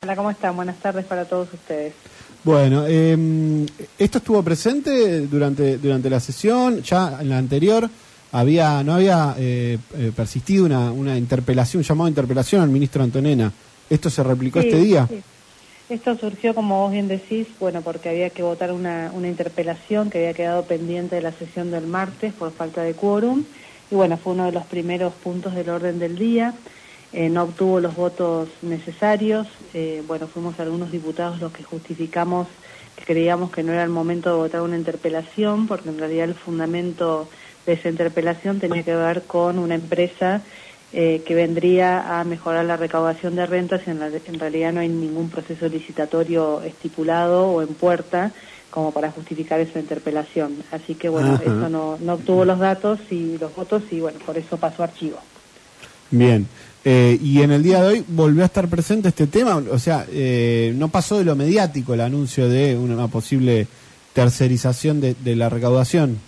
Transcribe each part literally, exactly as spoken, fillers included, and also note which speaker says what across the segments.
Speaker 1: Hola, ¿cómo están? Buenas tardes para todos ustedes.
Speaker 2: Bueno, eh, ¿esto estuvo presente durante durante la sesión? Ya en la anterior había no había eh, eh, persistido una, una interpelación, un llamado de interpelación al ministro Antonena. ¿Esto se replicó
Speaker 1: Sí,
Speaker 2: este día?
Speaker 1: sí. Esto surgió, como vos bien decís, bueno, porque había que votar una, una interpelación que había quedado pendiente de la sesión del martes por falta de quórum. Y bueno, fue uno de los primeros puntos del orden del día. Eh, no obtuvo los votos necesarios. Eh, bueno, fuimos algunos diputados los que justificamos que creíamos que no era el momento de votar una interpelación, porque en realidad el fundamento de esa interpelación tenía que ver con una empresa eh, que vendría a mejorar la recaudación de rentas y en, la, en realidad no hay ningún proceso licitatorio estipulado o en puerta como para justificar esa interpelación. Así que bueno,
Speaker 2: Ajá.
Speaker 1: eso no, no obtuvo los datos y los votos y bueno, por eso pasó a archivo.
Speaker 2: Bien. Eh, y en el día de hoy volvió a estar presente este tema, o sea, eh, no pasó de lo mediático el anuncio de una posible tercerización de, de la recaudación.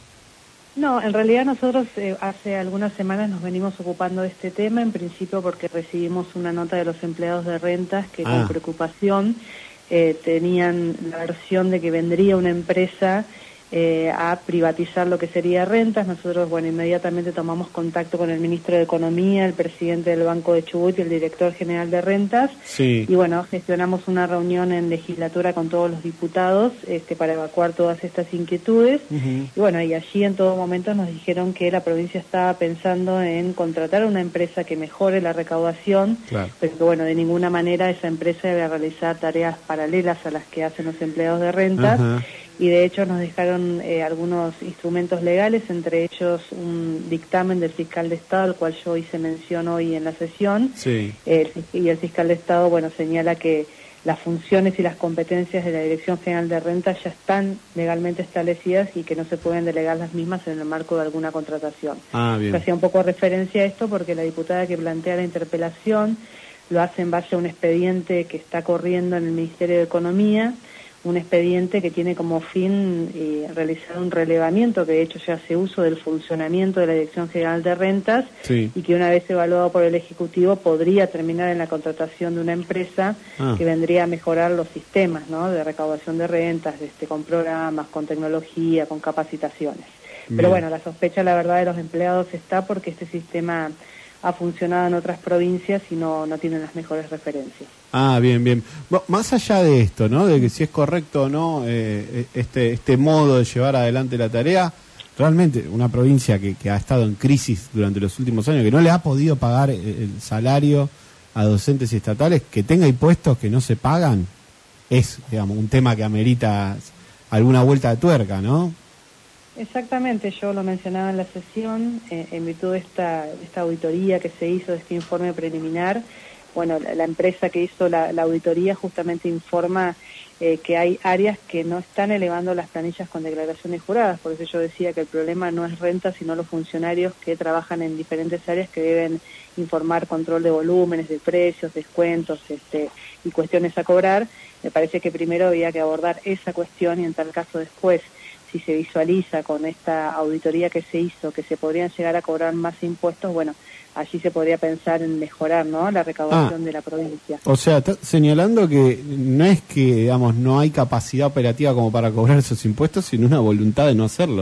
Speaker 1: No, en realidad nosotros eh, hace algunas semanas nos venimos ocupando de este tema, en principio porque recibimos una nota de los empleados de rentas que ah. con preocupación eh, tenían la versión de que vendría una empresa Eh, a privatizar lo que sería rentas. Nosotros, bueno, inmediatamente tomamos contacto con el ministro de Economía, el presidente del Banco de Chubut y el director general de rentas.
Speaker 2: Sí.
Speaker 1: Y bueno, gestionamos una reunión en legislatura con todos los diputados este, para evacuar todas estas inquietudes. Uh-huh. Y bueno, y allí en todo momento nos dijeron que la provincia estaba pensando en contratar a una empresa que mejore la recaudación, claro. Pero que bueno, de ninguna manera esa empresa debe realizar tareas paralelas a las que hacen los empleados de rentas. Uh-huh. Y de hecho nos dejaron eh, algunos instrumentos legales, entre ellos un dictamen del fiscal de Estado, al cual yo hice mención hoy en la sesión.
Speaker 2: Sí.
Speaker 1: Eh, y el fiscal de Estado, bueno, señala que las funciones y las competencias de la Dirección General de Rentas ya están legalmente establecidas y que no se pueden delegar las mismas en el marco de alguna contratación.
Speaker 2: Ah, bien.
Speaker 1: Yo hacía un poco referencia a esto porque la diputada que plantea la interpelación lo hace en base a un expediente que está corriendo en el Ministerio de Economía, un expediente que tiene como fin eh, realizar un relevamiento que de hecho ya hace uso del funcionamiento de la Dirección General de Rentas, sí. Y que una vez evaluado por el Ejecutivo podría terminar en la contratación de una empresa ah. que vendría a mejorar los sistemas, ¿no?, de recaudación de rentas, este, con programas, con tecnología, con capacitaciones. Bien. Pero bueno, la sospecha, la verdad, de los empleados está porque este sistema ha funcionado en otras provincias y no, no tienen las mejores referencias.
Speaker 2: Ah, bien, bien. Bueno, más allá de esto, ¿no?, de que si es correcto o no eh, este este modo de llevar adelante la tarea, realmente una provincia que, que ha estado en crisis durante los últimos años, que no le ha podido pagar el, el salario a docentes y estatales, que tenga impuestos que no se pagan, es, digamos, un tema que amerita alguna vuelta de tuerca, ¿no?
Speaker 1: Exactamente, yo lo mencionaba en la sesión, eh, en virtud de esta, esta auditoría que se hizo, de este informe preliminar. Bueno, la, la empresa que hizo la, la auditoría justamente informa eh, que hay áreas que no están elevando las planillas con declaraciones juradas, por eso yo decía que el problema no es renta, sino los funcionarios que trabajan en diferentes áreas que deben informar control de volúmenes, de precios, descuentos este, y cuestiones a cobrar. Me parece que primero había que abordar esa cuestión y en tal caso después, si se visualiza con esta auditoría que se hizo, que se podrían llegar a cobrar más impuestos, bueno, allí se podría pensar en mejorar, ¿no?, la recaudación ah, de la provincia.
Speaker 2: O sea, está señalando que no es que, digamos, no hay capacidad operativa como para cobrar esos impuestos, sino una voluntad de no hacerlo.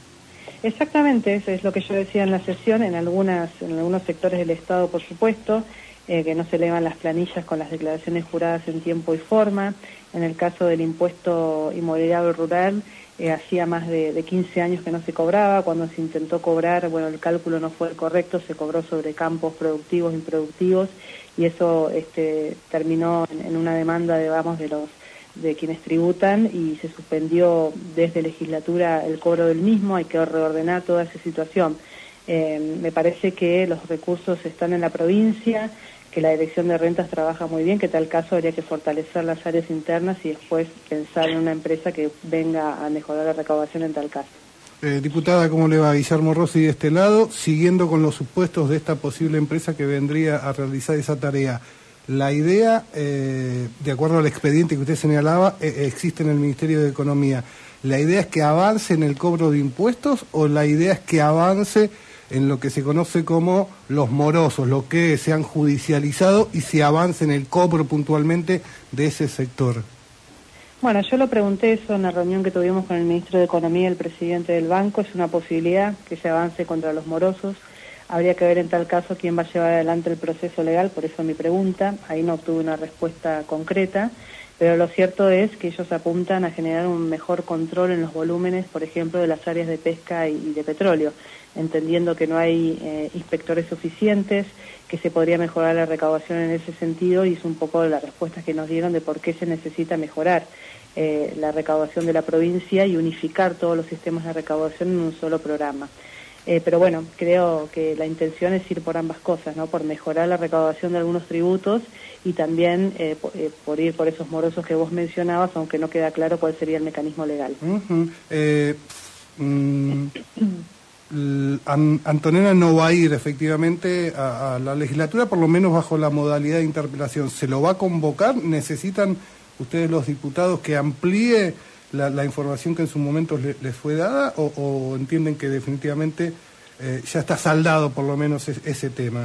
Speaker 1: Exactamente, eso es lo que yo decía en la sesión, en algunas en algunos sectores del Estado, por supuesto, eh, que no se elevan las planillas con las declaraciones juradas en tiempo y forma. En el caso del impuesto inmobiliario rural, Eh, hacía más de, de quince años que no se cobraba. Cuando se intentó cobrar, bueno, el cálculo no fue el correcto, se cobró sobre campos productivos, improductivos, y eso este, terminó en, en una demanda, digamos, de los de quienes tributan, y se suspendió desde legislatura el cobro del mismo. Hay que reordenar toda esa situación. Eh, me parece que los recursos están en la provincia, que la Dirección de Rentas trabaja muy bien, que en tal caso habría que fortalecer las áreas internas y después pensar en una empresa que venga a mejorar la recaudación en tal caso.
Speaker 3: Eh, diputada, ¿cómo le va? Guillermo Rossi de este lado, siguiendo con los supuestos de esta posible empresa que vendría a realizar esa tarea. La idea, eh, de acuerdo al expediente que usted señalaba, eh, existe en el Ministerio de Economía. ¿La idea es que avance en el cobro de impuestos o la idea es que avance en lo que se conoce como los morosos, lo que se han judicializado y se avance en el cobro puntualmente de ese sector.
Speaker 1: Bueno, yo lo pregunté eso en la reunión que tuvimos con el ministro de Economía y el presidente del banco. Es una posibilidad que se avance contra los morosos. Habría que ver en tal caso quién va a llevar adelante el proceso legal, por eso mi pregunta. Ahí no obtuve una respuesta concreta, pero lo cierto es que ellos apuntan a generar un mejor control en los volúmenes, por ejemplo, de las áreas de pesca y de petróleo, entendiendo que no hay eh, inspectores suficientes, que se podría mejorar la recaudación en ese sentido, y es un poco la respuesta que nos dieron de por qué se necesita mejorar eh, la recaudación de la provincia y unificar todos los sistemas de recaudación en un solo programa. Eh, pero bueno, creo que la intención es ir por ambas cosas, ¿no? Por mejorar la recaudación de algunos tributos y también eh, por, eh, por ir por esos morosos que vos mencionabas, aunque no queda claro cuál sería el mecanismo legal.
Speaker 3: Uh-huh. eh, mm, Antonella no va a ir efectivamente a, a la legislatura, por lo menos bajo la modalidad de interpelación. ¿Se lo va a convocar? ¿Necesitan ustedes los diputados que amplíe La, la información que en su momento le, les fue dada o, o entienden que definitivamente eh, ya está saldado por lo menos es, ese tema?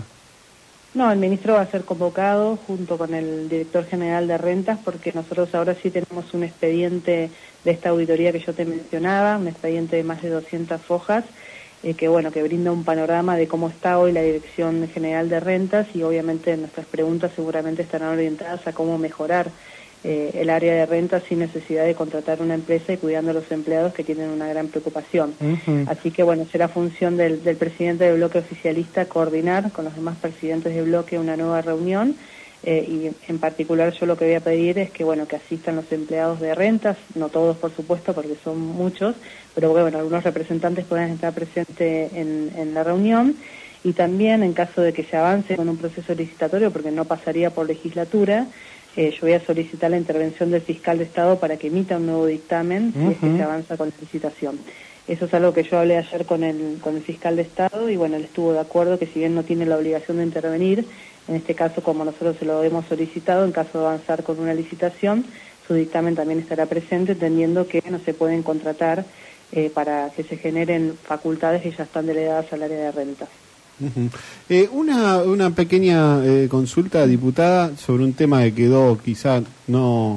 Speaker 1: No, el ministro va a ser convocado junto con el director general de rentas, porque nosotros ahora sí tenemos un expediente de esta auditoría que yo te mencionaba, un expediente de más de doscientas hojas, eh, que bueno, que brinda un panorama de cómo está hoy la Dirección General de Rentas, y obviamente nuestras preguntas seguramente estarán orientadas a cómo mejorar Eh, el área de rentas sin necesidad de contratar una empresa y cuidando a los empleados, que tienen una gran preocupación. Uh-huh. Así que bueno, será función del, del presidente del bloque oficialista coordinar con los demás presidentes de bloque una nueva reunión, eh, y en particular yo lo que voy a pedir es que bueno, que asistan los empleados de rentas, no todos por supuesto porque son muchos, pero bueno, algunos representantes puedan estar presentes en, en la reunión, y también en caso de que se avance con un proceso licitatorio, porque no pasaría por legislatura, Eh, yo voy a solicitar la intervención del fiscal de Estado para que emita un nuevo dictamen, uh-huh, si es que se avanza con la licitación. Eso es algo que yo hablé ayer con el, con el fiscal de Estado, y bueno, él estuvo de acuerdo que si bien no tiene la obligación de intervenir, en este caso como nosotros se lo hemos solicitado, en caso de avanzar con una licitación, su dictamen también estará presente, entendiendo que no se pueden contratar eh, para que se generen facultades que ya están delegadas al área de rentas.
Speaker 2: Uh-huh. Eh, una, una pequeña eh, consulta, diputada, sobre un tema que quedó quizá no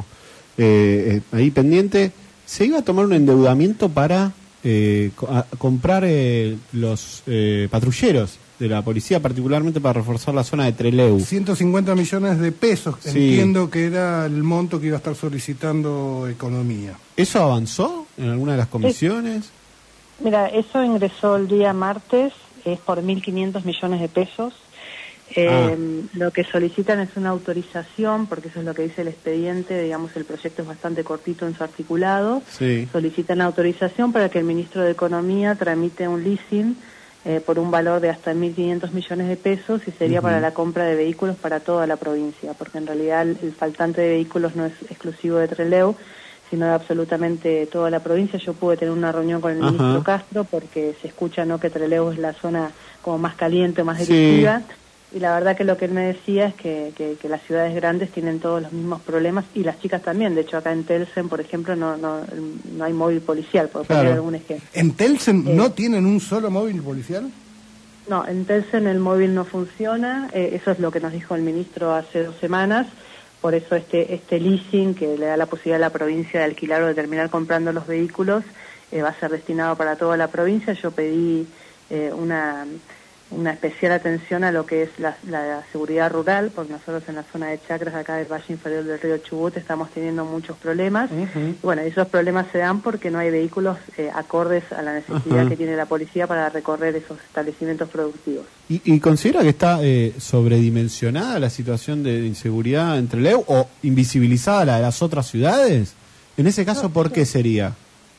Speaker 2: eh, eh, ahí pendiente. ¿Se iba a tomar un endeudamiento para eh, co- a, comprar eh, los eh, patrulleros de la policía, particularmente para reforzar la zona de Trelew?
Speaker 3: ciento cincuenta millones de pesos,
Speaker 2: sí.
Speaker 3: Entiendo que era el monto que iba a estar solicitando Economía.
Speaker 2: ¿Eso avanzó en alguna de las comisiones?
Speaker 1: Es, mira, eso ingresó el día martes, es por mil quinientos millones de pesos. Eh, ah. Lo que solicitan es una autorización, porque eso es lo que dice el expediente, digamos, el proyecto es bastante cortito en su articulado.
Speaker 2: Sí.
Speaker 1: Solicitan autorización para que el ministro de Economía tramite un leasing eh, por un valor de hasta mil quinientos millones de pesos, y sería uh-huh. para la compra de vehículos para toda la provincia, porque en realidad el, el faltante de vehículos no es exclusivo de Trelew, sino de absolutamente toda la provincia. Yo pude tener una reunión con el Ajá. ministro Castro, porque se escucha, ¿no?, que Trelew es la zona como más caliente, más delictiva, sí. Y la verdad que lo que él me decía es que, que, que las ciudades grandes tienen todos los mismos problemas, y las chicas también. De hecho, acá en Telsen, por ejemplo, no no, no hay móvil policial, por
Speaker 3: claro.
Speaker 1: poner algún ejemplo.
Speaker 3: ¿En Telsen
Speaker 1: eh,
Speaker 3: no tienen un solo móvil policial?
Speaker 1: No, en Telsen el móvil no funciona, eh, eso es lo que nos dijo el ministro hace dos semanas. Por eso este este leasing, que le da la posibilidad a la provincia de alquilar o de terminar comprando los vehículos, eh, va a ser destinado para toda la provincia. Yo pedí eh, una una especial atención a lo que es la, la seguridad rural, porque nosotros en la zona de Chacras, acá del Valle Inferior del Río Chubut, estamos teniendo muchos problemas. Uh-huh. Bueno, esos problemas se dan porque no hay vehículos eh, acordes a la necesidad uh-huh. que tiene la policía para recorrer esos establecimientos productivos.
Speaker 2: ¿Y, y considera que está eh, sobredimensionada la situación de inseguridad en Trelew o invisibilizada la de las otras ciudades? En ese caso, no, ¿por qué sería?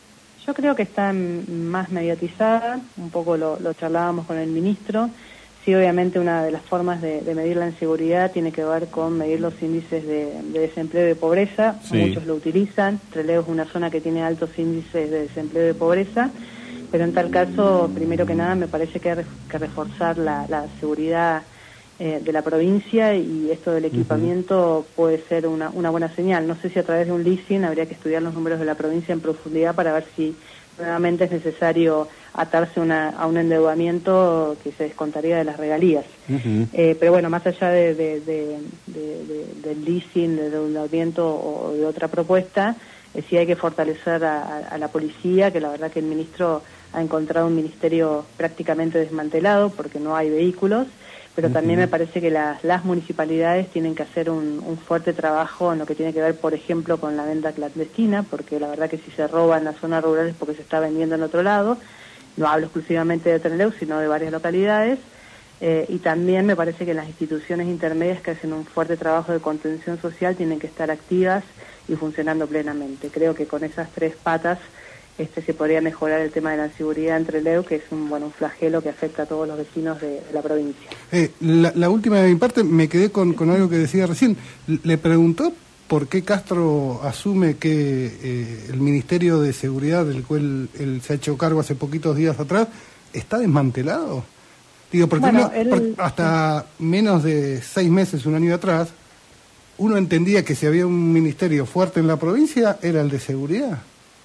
Speaker 1: Yo creo que está más mediatizada, un poco lo, lo charlábamos con el ministro. Sí, obviamente una de las formas de, de medir la inseguridad tiene que ver con medir los índices de, de desempleo y de pobreza. Sí. Muchos lo utilizan. Trelew es una zona que tiene altos índices de desempleo y de pobreza, pero en tal caso, primero que nada, me parece que hay que reforzar la, la seguridad eh, de la provincia, y esto del equipamiento uh-huh. puede ser una, una buena señal. No sé si a través de un leasing habría que estudiar los números de la provincia en profundidad para ver si nuevamente es necesario atarse una, a un endeudamiento que se descontaría de las regalías. Uh-huh. Eh, pero bueno, más allá de, de, de, de, de, del leasing, del endeudamiento o de otra propuesta, eh, sí hay que fortalecer a, a, a la policía, que la verdad que el ministro ha encontrado un ministerio prácticamente desmantelado porque no hay vehículos, pero uh-huh. también me parece que las, las municipalidades tienen que hacer un, un fuerte trabajo en lo que tiene que ver, por ejemplo, con la venta clandestina, porque la verdad que si se roba en las zonas rurales es porque se está vendiendo en otro lado. No hablo exclusivamente de Trelew, sino de varias localidades, eh, y también me parece que las instituciones intermedias que hacen un fuerte trabajo de contención social tienen que estar activas y funcionando plenamente. Creo que con esas tres patas este, se podría mejorar el tema de la seguridad en Trelew, que es un, bueno, un flagelo que afecta a todos los vecinos de, de la provincia.
Speaker 3: Eh, la, la última de mi parte, me quedé con, con algo que decía recién. Le preguntó por qué Castro asume que eh, el Ministerio de Seguridad, del cual él se ha hecho cargo hace poquitos días atrás, está desmantelado. Digo, porque
Speaker 1: bueno,
Speaker 3: uno,
Speaker 1: él...
Speaker 3: por, hasta menos de seis meses, un año atrás, uno entendía que si había un ministerio fuerte en la provincia, era el de seguridad.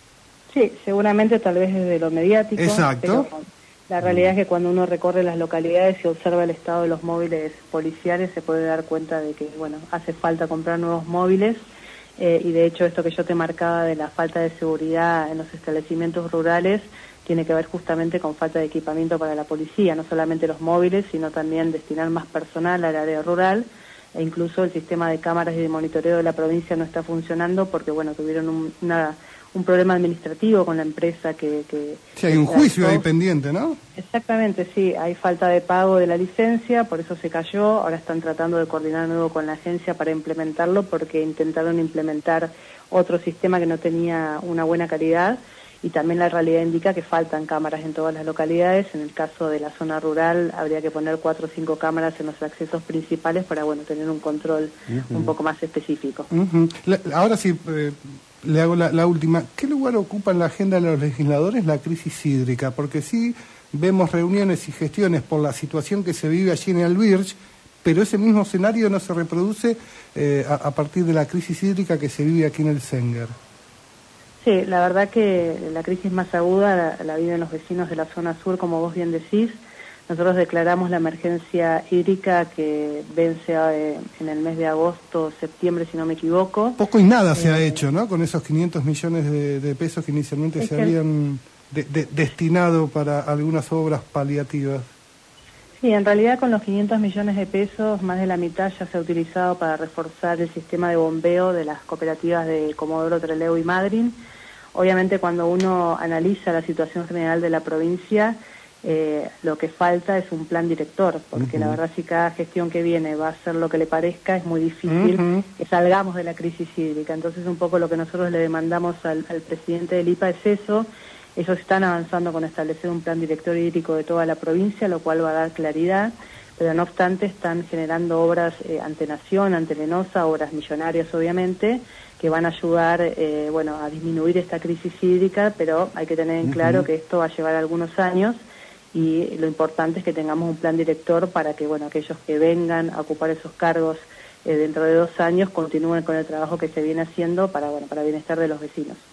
Speaker 1: Sí, seguramente tal vez desde lo mediático.
Speaker 3: Exacto.
Speaker 1: Pero la realidad es que cuando uno recorre las localidades y observa el estado de los móviles policiales, se puede dar cuenta de que, bueno, hace falta comprar nuevos móviles, eh, y de hecho esto que yo te marcaba de la falta de seguridad en los establecimientos rurales tiene que ver justamente con falta de equipamiento para la policía, no solamente los móviles, sino también destinar más personal al área rural, e incluso el sistema de cámaras y de monitoreo de la provincia no está funcionando porque, bueno, tuvieron un, una... un problema administrativo con la empresa que... que
Speaker 3: sí, hay un juicio ahí pendiente, ¿no?
Speaker 1: Exactamente, sí, hay falta de pago de la licencia, por eso se cayó, ahora están tratando de coordinar de nuevo con la agencia para implementarlo porque intentaron implementar otro sistema que no tenía una buena calidad, y también la realidad indica que faltan cámaras en todas las localidades. En el caso de la zona rural habría que poner cuatro o cinco cámaras en los accesos principales para, bueno, tener un control uh-huh. un poco más específico.
Speaker 3: Uh-huh. La, ahora sí... Eh... Le hago la, la última. ¿Qué lugar ocupa en la agenda de los legisladores la crisis hídrica? Porque sí vemos reuniones y gestiones por la situación que se vive allí en el Birch, pero ese mismo escenario no se reproduce eh, a, a partir de la crisis hídrica que se vive aquí en el Senguer.
Speaker 1: Sí, la verdad que la crisis más aguda la, la viven los vecinos de la zona sur, como vos bien decís. Nosotros declaramos la emergencia hídrica que vence eh, en el mes de agosto, septiembre, si no me equivoco.
Speaker 3: Poco y nada eh, se ha hecho, ¿no? Con esos quinientos millones de, de pesos que inicialmente se habían de, de, destinado para algunas obras paliativas.
Speaker 1: Sí, en realidad con los quinientos millones de pesos, más de la mitad ya se ha utilizado para reforzar el sistema de bombeo de las cooperativas de Comodoro, Trelew y Madryn. Obviamente cuando uno analiza la situación general de la provincia, Eh, lo que falta es un plan director, porque uh-huh. la verdad si cada gestión que viene va a hacer lo que le parezca, es muy difícil uh-huh. que salgamos de la crisis hídrica. Entonces un poco lo que nosotros le demandamos al, al presidente del I P A es eso. Ellos están avanzando con establecer un plan director hídrico de toda la provincia, lo cual va a dar claridad, pero no obstante están generando obras eh, ante Nación, ante Lenosa, obras millonarias obviamente, que van a ayudar eh, bueno, a disminuir esta crisis hídrica, pero hay que tener en uh-huh. claro que esto va a llevar algunos años, y lo importante es que tengamos un plan director para que, bueno, aquellos que vengan a ocupar esos cargos eh, dentro de dos años continúen con el trabajo que se viene haciendo para, bueno, para bienestar de los vecinos.